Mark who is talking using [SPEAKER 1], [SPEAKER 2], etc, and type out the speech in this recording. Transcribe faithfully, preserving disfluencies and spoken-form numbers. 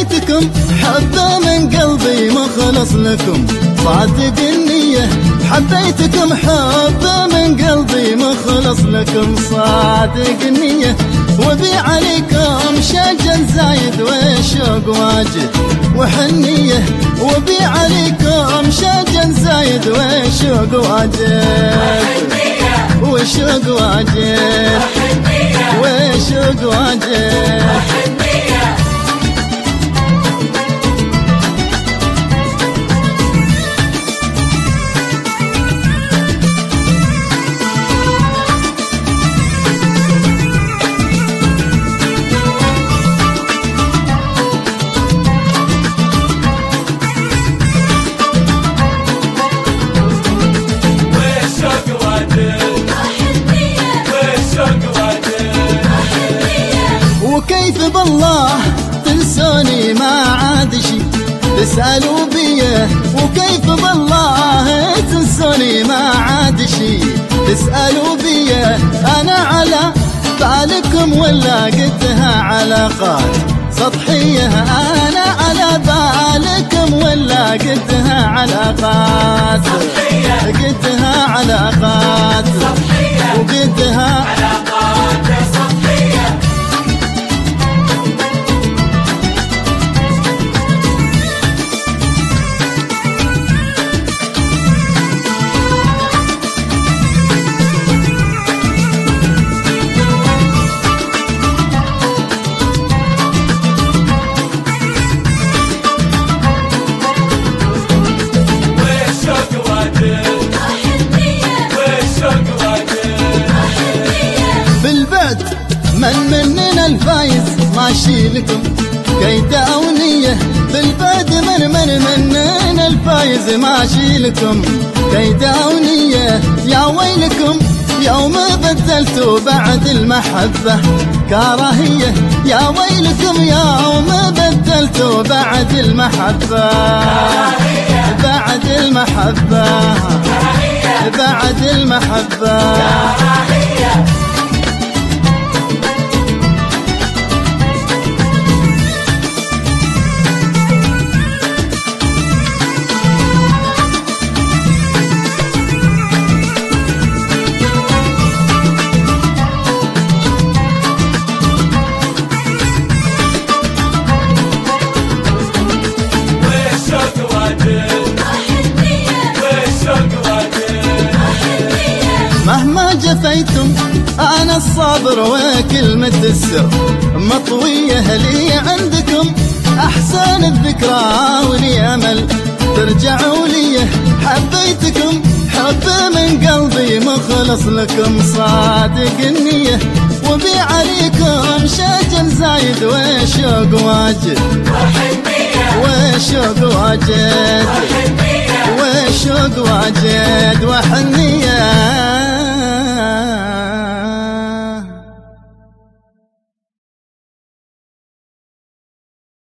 [SPEAKER 1] حبيتكم حب من قلبي مخلص لكم صادق النية. حبيتكم حب من قلبي مخلص لكم صادق النية. وبي عليكم شجن زايد والشوق واجد وحنية. وبي عليكم شجن زايد والشوق واجد والشوق واجد والشوق واجد. وكيف بالله تنسوني ما عاد شي تسألوا بيه. وكيف بالله تنسوني ما عاد شي تسألوا بيه. أنا على بالكم ولا قدها علاقات سطحية. أنا على بالكم ولا قدها علاقات قدها علاقات وقدها علاقات سطحية. من مننا الفايز ماشي لكم كيد أو نية. بالبعد من من مننا الفايز ماشي لكم كيد أو نية. يا ويلكم يوم بدلتوا بعد المحبة كراهية. يا ويلكم يوم بدلتوا بعد المحبة بعد المحبة بعد المحبة. مهما جفيتم أنا الصابر وكلمة السر مطوية لي عندكم. أحسن الذكرى ولي أمل ترجعوا لي. حبيتكم حب من قلبي مخلص لكم صادق النية. وبي عليكم شجن زايد وشوق واجد وشوق واجد وشوق واجد وحنية.